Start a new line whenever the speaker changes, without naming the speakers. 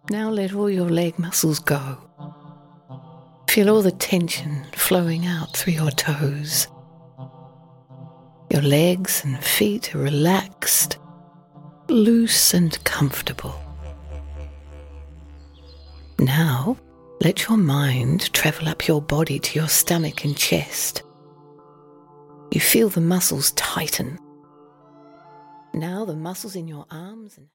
Now let all your leg muscles go. Feel all the tension flowing out through your toes. Your legs and feet are relaxed, loose and comfortable. Now, let your mind travel up your body to your stomach and chest. You feel the muscles tighten. Now the muscles in your arms and